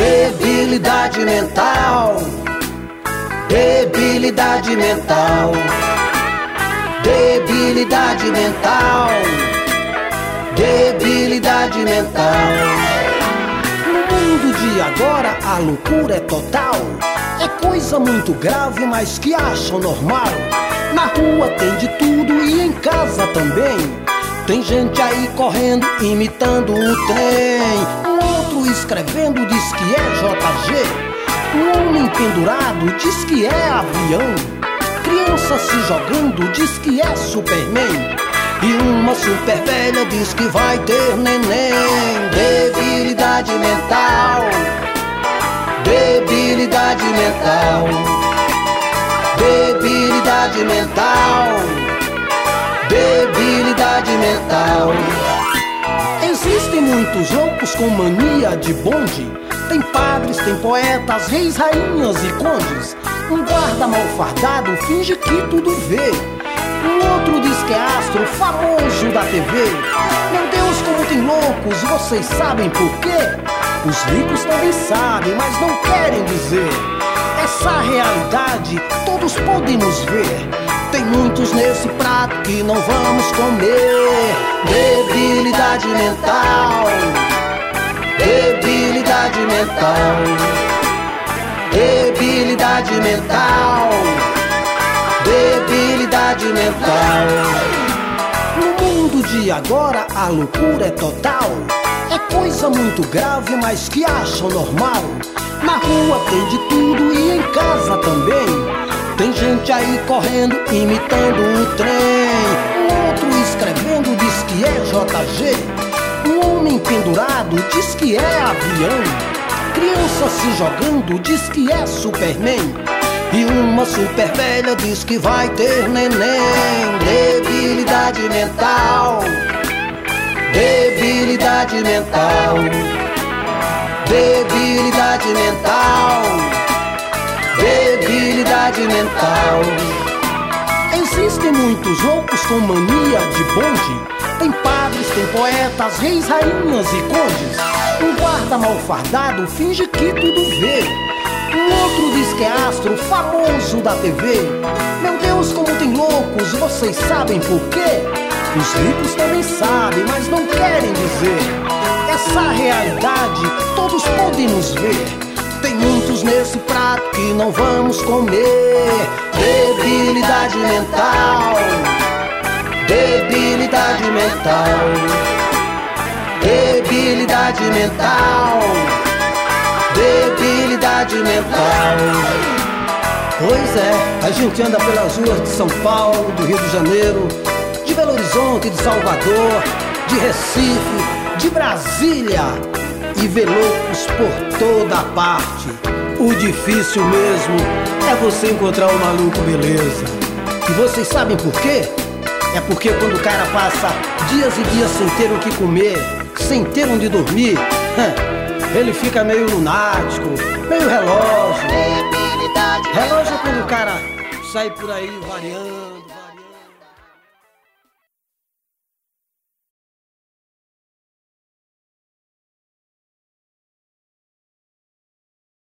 Debilidade mental, debilidade mental, debilidade mental, debilidade mental. No mundo de agora a loucura é total. É coisa muito grave, mas que acham normal. Na rua tem de tudo e em casa também. Tem gente aí correndo, imitando o trem. Um outro escrevendo diz que é JG. Um homem pendurado diz que é avião. Criança se jogando diz que é Superman. E uma super velha diz que vai ter neném. Debilidade mental, debilidade mental, debilidade mental, debilidade mental. Existem muitos loucos com mania de bonde. Tem padres, tem poetas, reis, rainhas e condes. Um guarda mal fardado finge que tudo vê. Um outro diz que é astro famoso da TV. Meu Deus, como tem loucos, vocês sabem por quê? Os ricos também sabem, mas não querem dizer. Essa realidade todos podemos ver. Tem muitos nesse prato que não vamos comer. Debilidade mental, debilidade mental, debilidade mental, debilidade mental. No mundo de agora a loucura é total. É coisa muito grave, mas que acham normal. Na rua tem de tudo e em casa também. Tem gente aí correndo, imitando o trem. Um outro escrevendo diz que é JG. Um homem pendurado diz que é avião. Criança se jogando diz que é Superman. E uma super velha diz que vai ter neném. Debilidade mental, debilidade mental, debilidade mental, debilidade mental. Existem muitos loucos com mania de bonde. Tem padres, tem poetas, reis, rainhas e condes. Um guarda mal fardado finge que tudo vê. Um outro diz que é astro famoso da TV. Meu Deus, como tem loucos, vocês sabem por quê? Os ricos também sabem, mas não querem dizer. Essa realidade todos podemos ver. Tem muitos nesse prato que não vamos comer. Debilidade mental, debilidade mental, debilidade mental, debilidade mental. Pois é, a gente anda pelas ruas de São Paulo, do Rio de Janeiro, de Belo Horizonte, de Salvador, de Recife, de Brasília, e vê loucos por toda parte. O difícil mesmo é você encontrar um maluco beleza. E vocês sabem por quê? É porque quando o cara passa dias e dias sem ter o que comer, sem ter onde dormir, ele fica meio lunático, meio relógio. Relógio é quando o cara sai por aí variando.